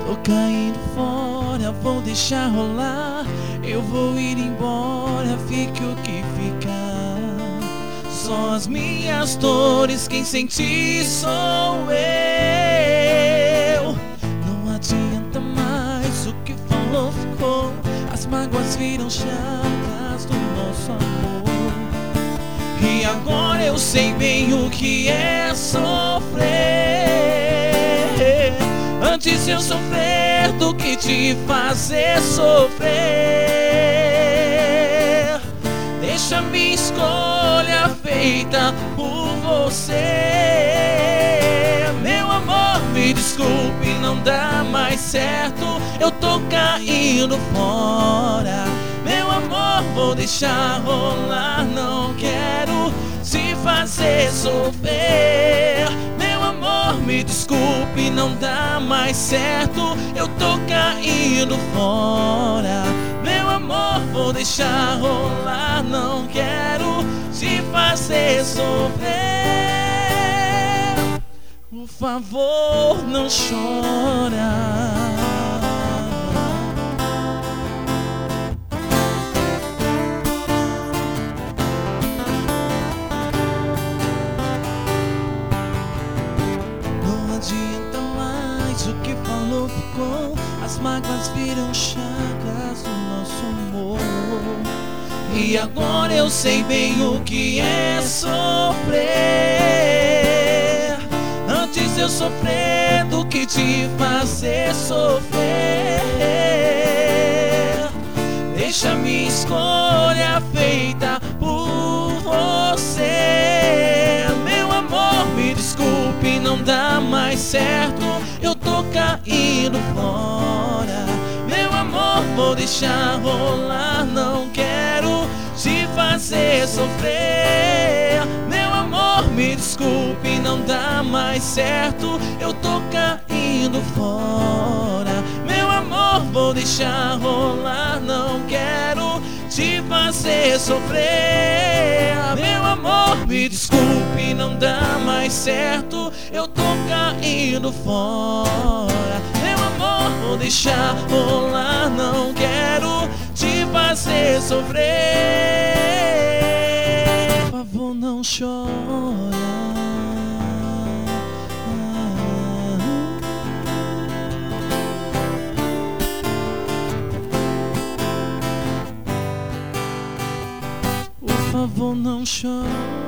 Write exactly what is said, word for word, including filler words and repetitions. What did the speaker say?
Tô caindo fora, vou deixar rolar. Eu vou ir embora, fique o que ficar. Só as minhas dores, quem sente sou eu. Não adianta mais, o que falou ficou. As mágoas viram chagas do nosso amor. E agora eu sei bem o que é sofrer. Antes eu sofrer do que te fazer sofrer. Deixa minha escolha feita por você. Meu amor, me desculpe, não dá mais certo. Eu tô caindo fora. Meu amor, vou deixar rolar. Não quero te fazer sofrer. Meu amor, me desculpe, não dá mais certo. Eu tô caindo fora. Meu amor, vou deixar rolar. Não quero te fazer sofrer. Por favor, não chora. As mágoas viram chagas do nosso amor. E agora eu sei bem o que é sofrer. Antes eu sofrer do que te fazer sofrer. Deixa minha escolha feita por você. Meu amor, me desculpe, não dá mais certo. Eu tô caindo fora. Meu amor, vou deixar rolar. Não quero te fazer sofrer. Meu amor, me desculpe, não dá mais certo. Eu tô caindo fora. Meu amor, vou deixar rolar. Não quero te fazer sofrer. Meu amor, me desculpe, não dá mais certo. Eu tô caindo fora. Meu amor, vou deixar rolar. Não quero te fazer sofrer. Por favor, não chora. Por favor, não chora.